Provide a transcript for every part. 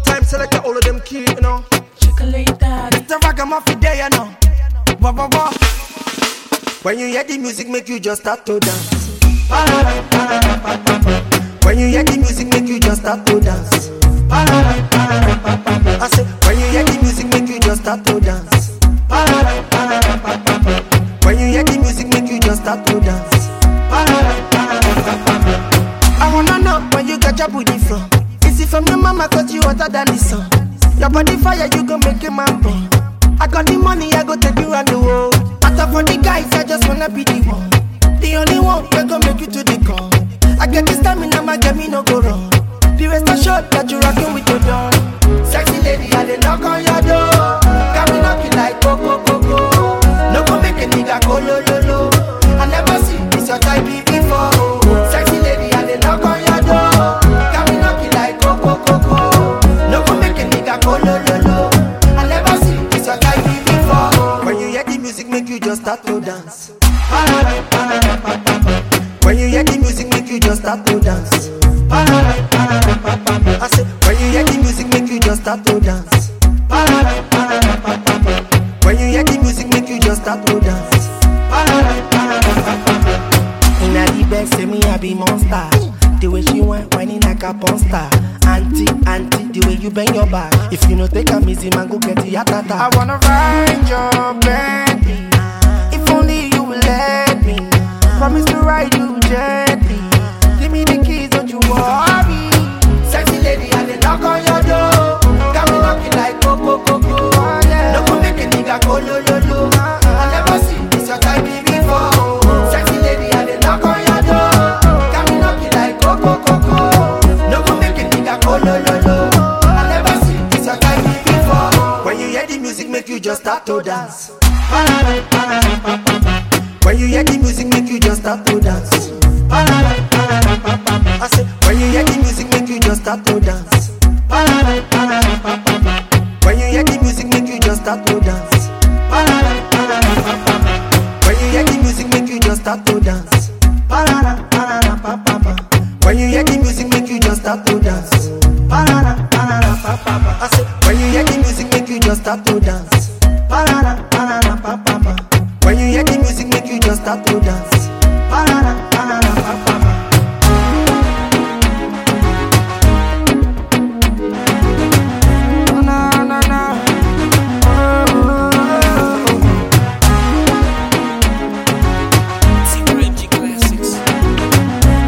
time select all of them key, you know. Chocolate daddy. It's a ragamuffin day, you know. Wah. When you hear the music, make you just start to dance. When you hear the music, make you just start to dance. I say, when you hear the music, make you just start to dance. When you hear the music, make you just start to dance. I wanna know when you got your booty from. Is it from your mama cause you hotter than the sun? Your body fire, you gon' make a man burn. I got the money, I go take you around the world. Matter for the guys, I just wanna be the one. The only one we gon' make you to the core. I get this stamina, my get me no go wrong. The rest assured that you rockin' with your dawn. Sexy lady, I dey knock on your door. Got me knocking like coco. No go make a nigga go lo. I never see this your type before. Sexy lady, I dey knock on your door. Got me knocking like coco. No go make a nigga go lo. I never see this your type before. When you hear the music, make you just start to dance. When you hear the music, make you just start to dance. I say, when you hear the music, make you just start to dance. When you hear the music, make you just start to dance. Inna the bed, say me I be monster. The way she want, whining like a porn star. Auntie, the way you bend your back. If you no take a easy, man, go get the attack. I wanna ride your Bentley. If only you will let me. Promise to ride you gently. Give me the keys, don't you worry. Sexy lady, I dey knock on your door. Got me knocking like coco. No go make a nigga go lo. I never see this your type before. Sexy lady, I dey knock on your door. Got me knocking like coco. No go make a nigga go lo. I never see this your type before. When you hear the music, make you just start to dance. When you hear the music, make you just start to dance. I say, when you hear the music, make you just start to dance. When you hear the music, make you just start to dance. When you hear the music, make you just start to dance. When you hear the music, make you just start to dance. I say, when you hear the music, make you just start to dance. When you hear the music, make you just start to dance.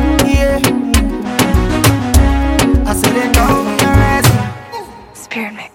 Yeah. I said it don't be a Spirit mix.